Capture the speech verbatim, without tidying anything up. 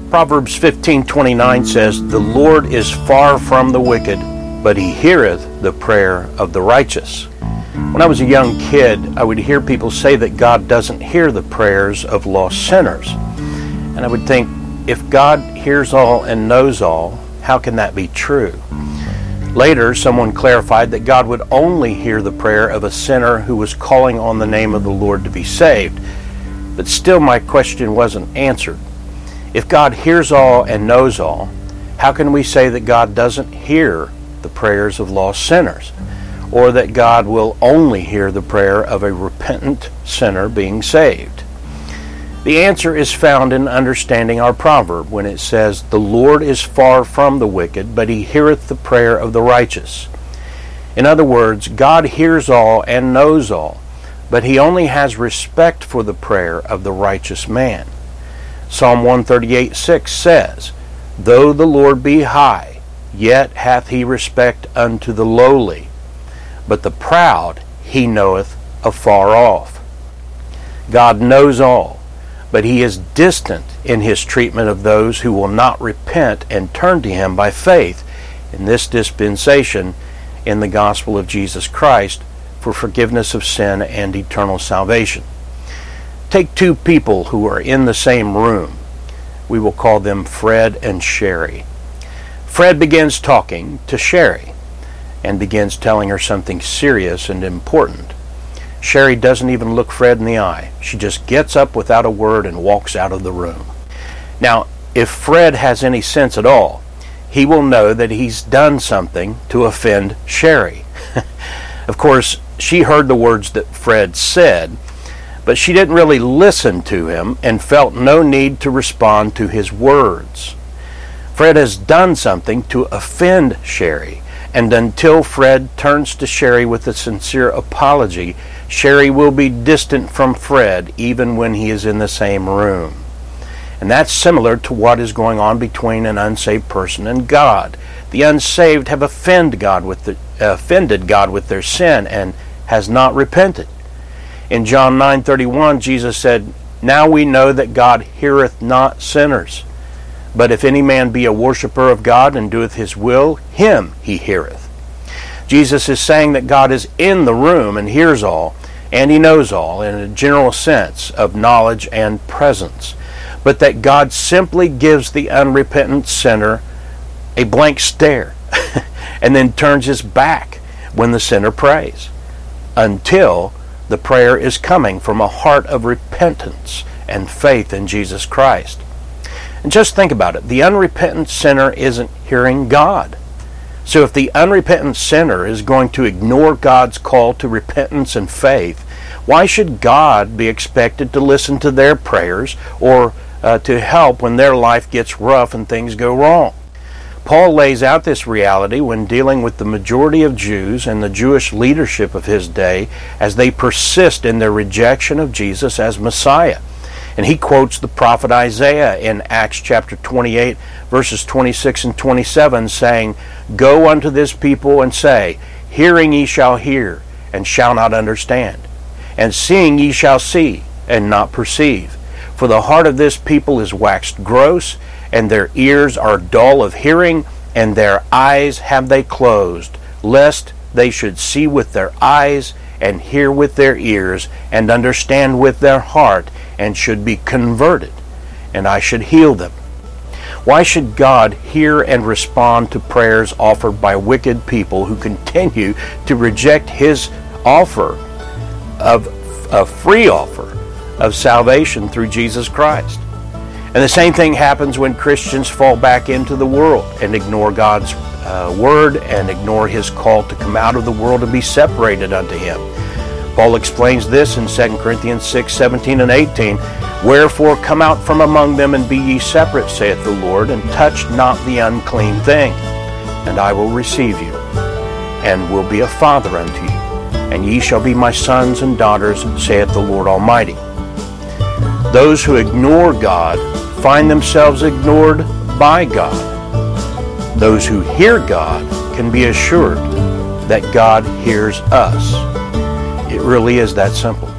Proverbs fifteen twenty-nine says, "The Lord is far from the wicked, but he heareth the prayer of the righteous." When I was a young kid, I would hear people say that God doesn't hear the prayers of lost sinners. And I would think, if God hears all and knows all, how can that be true? Later, someone clarified that God would only hear the prayer of a sinner who was calling on the name of the Lord to be saved. But still, my question wasn't answered. If God hears all and knows all, how can we say that God doesn't hear the prayers of lost sinners, or that God will only hear the prayer of a repentant sinner being saved? The answer is found in understanding our proverb when it says, "The Lord is far from the wicked, but he heareth the prayer of the righteous." In other words, God hears all and knows all, but he only has respect for the prayer of the righteous man. Psalm one thirty-eight six says, "Though the Lord be high, yet hath he respect unto the lowly, but the proud he knoweth afar off." God knows all, but he is distant in his treatment of those who will not repent and turn to him by faith in this dispensation in the gospel of Jesus Christ for forgiveness of sin and eternal salvation. Take two people who are in the same room. We will call them Fred and Sherry. Fred begins talking to Sherry and begins telling her something serious and important. Sherry doesn't even look Fred in the eye. She just gets up without a word and walks out of the room. Now, if Fred has any sense at all, he will know that he's done something to offend Sherry. Of course, she heard the words that Fred said, but she didn't really listen to him and felt no need to respond to his words. Fred has done something to offend Sherry, and until Fred turns to Sherry with a sincere apology, Sherry will be distant from Fred even when he is in the same room. And that's similar to what is going on between an unsaved person and God. The unsaved have offended God with the, uh, offended God with their sin and has not repented. In John nine thirty-one, Jesus said, "Now we know that God heareth not sinners. But if any man be a worshipper of God and doeth his will, him he heareth." Jesus is saying that God is in the room and hears all, and he knows all in a general sense of knowledge and presence, but that God simply gives the unrepentant sinner a blank stare and then turns his back when the sinner prays, until the prayer is coming from a heart of repentance and faith in Jesus Christ. And just think about it. The unrepentant sinner isn't hearing God. So if the unrepentant sinner is going to ignore God's call to repentance and faith, why should God be expected to listen to their prayers or uh, to help when their life gets rough and things go wrong? Paul lays out this reality when dealing with the majority of Jews and the Jewish leadership of his day as they persist in their rejection of Jesus as Messiah. And he quotes the prophet Isaiah in Acts chapter twenty-eight, verses twenty-six and twenty-seven, saying, "Go unto this people and say, Hearing ye shall hear, and shall not understand, and seeing ye shall see, and not perceive. For the heart of this people is waxed gross, and their ears are dull of hearing, and their eyes have they closed, lest they should see with their eyes, and hear with their ears, and understand with their heart, and should be converted, and I should heal them." Why should God hear and respond to prayers offered by wicked people who continue to reject his offer of a free offer of salvation through Jesus Christ? And the same thing happens when Christians fall back into the world and ignore God's uh, word and ignore his call to come out of the world and be separated unto him. Paul explains this in Second Corinthians six, seventeen and eighteen. "Wherefore come out from among them and be ye separate, saith the Lord, and touch not the unclean thing. And I will receive you, and will be a father unto you. And ye shall be my sons and daughters, saith the Lord Almighty." Those who ignore God find themselves ignored by God. Those who hear God can be assured that God hears us. It really is that simple.